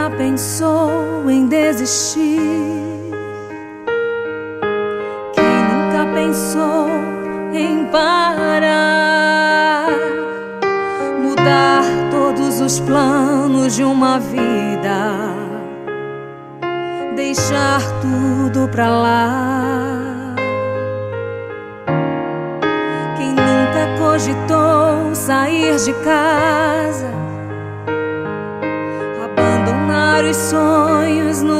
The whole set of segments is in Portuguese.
nunca pensou em desistir, quem nunca pensou em parar, mudar todos os planos de uma vida, deixar tudo pra lá. Quem nunca cogitou sair de casa, abandonar os sonhos no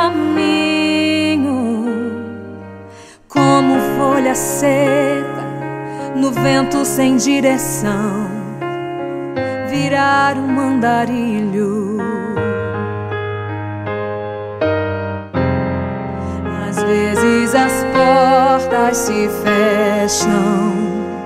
caminho, como folha seca no vento sem direção, virar um andarilho. Às vezes as portas se fecham,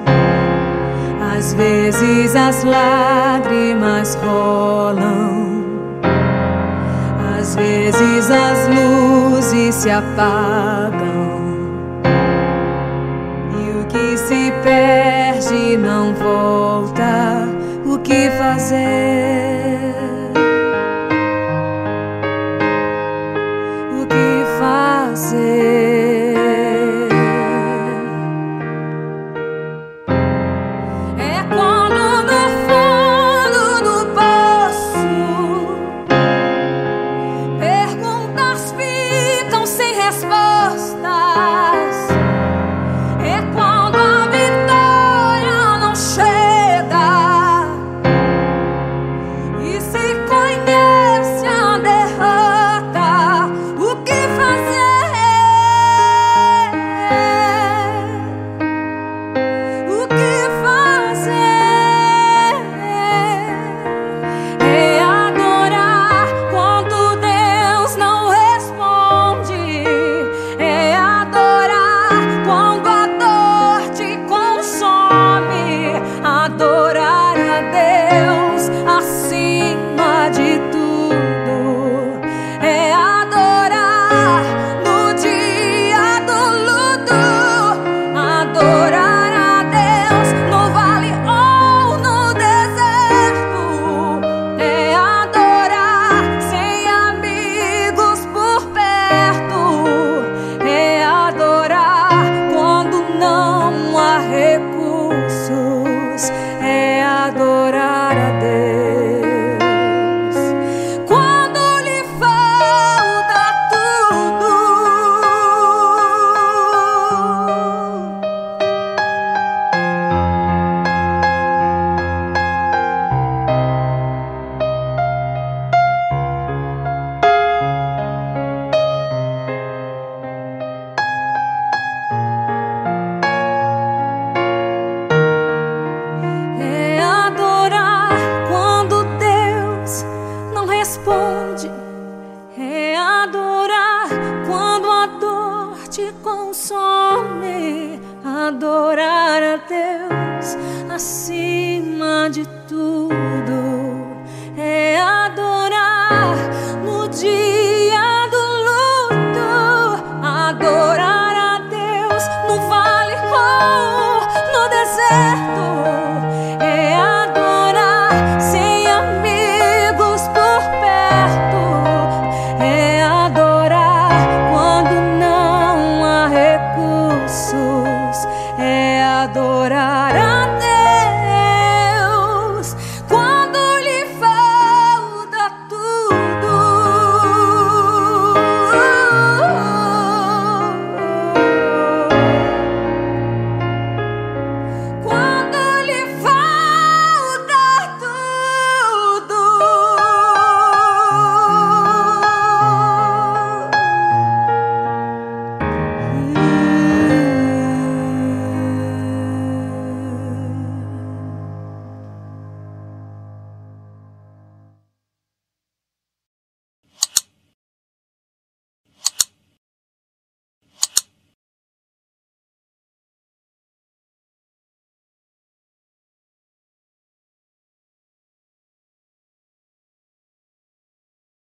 às vezes as lágrimas rolam, às vezes as luzes se apagam, e o que se perde não volta. O que fazer? O que fazer? É quando no fundo do poço perguntas ficam sem respostas. É quando a vitória não chega e se conhece a derrota. O que fazer? O que fazer? É adorar quando Deus não responde. É adorar quando a dor te consome. Adorar a Deus acima de tudo. É adorar no dia do luto. Adorar a Deus no vale ou no deserto. É adorar sem amigos por perto. É adorar quando não há recursos. É adorar a Deus quando lhe falta tudo. É adorar quando Deus não responde. É adorar quando a dor te consome. Adorar a Deus acima de tudo.